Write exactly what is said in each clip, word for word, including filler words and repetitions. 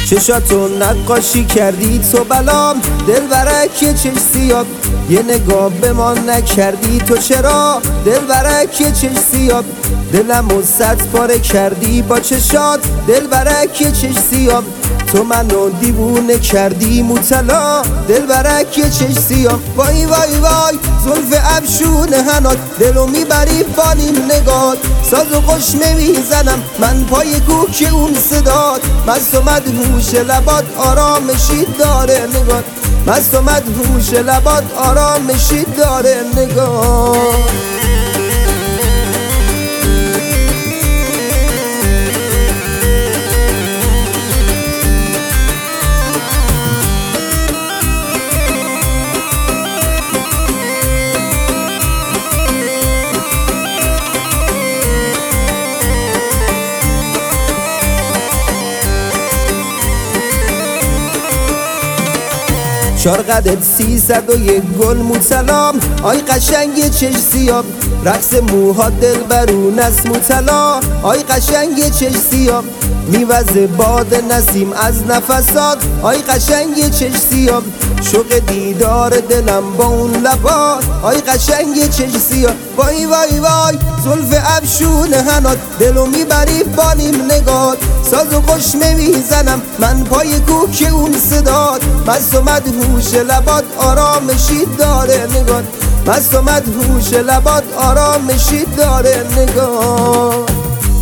چشاتو نقاشی کردی تو بلام، دل برک چش سیاب، یه نگاه به ما نکردی تو چرا؟ دل برک چش سیاب، دلمو صد پاره کردی با چشات. دل برک چش سیاب، تو منو دیوونه کردی مطلا. دل برک چش سیاب، وای وای وای زلف ابشون هنات، دلو میبری با نیم نگات. ساز و خوش میزنم من پای کوک اون صدات. مست و مدهوش لبات آرامشی داره نگات، مست و مدهوش لبات آرامشی داره نگات. چار قدت سیصد و یک گل موسلام، آی قشنگ چش سیاب، رقص موها دل برون از موتلا. آی قشنگ چش سیاب، میوزه باد نسیم از نفسات. آی قشنگ چش سیاب، شوق دیدار دلم با اون لبات. آی قشنگ چش سیاب، وای وای وای زلف ابشون هنات، دلو میبری با نیم نگات. ساز و خوش میزنم من پای کوک اون صدات. مست و مدهوش لبات آرامشی داره نگات، مست و مدهوش لبات آرامشی داره نگات.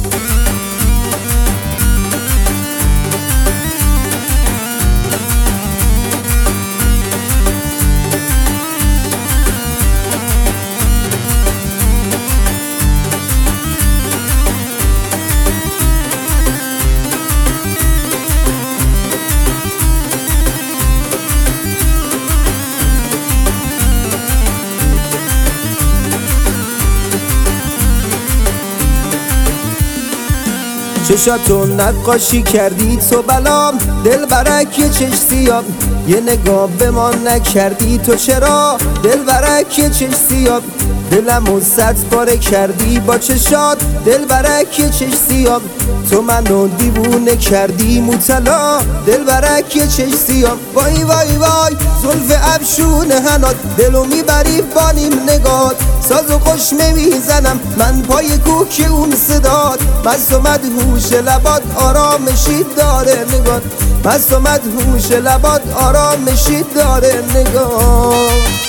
چشاتو نقاشی کردی تو بلام، دل برک چش سیاب، یه نگاه به ما نکردی تو چرا؟ دل برک چش سیاب، دلمو صد پاره کردی با چشات. دل برک چش سیاب، تو منو دیوونه کردی مطلا. دل برک چش سیاب، وای وای وای زلف ابشون هنات، دلو میبری با نیم نگات. ساز و خوش میزنم من پای کوک اون صدات. مست و مدهوش لبات آرامشی داره نگات، مست و مدهوش لبات آرامشی داره نگات.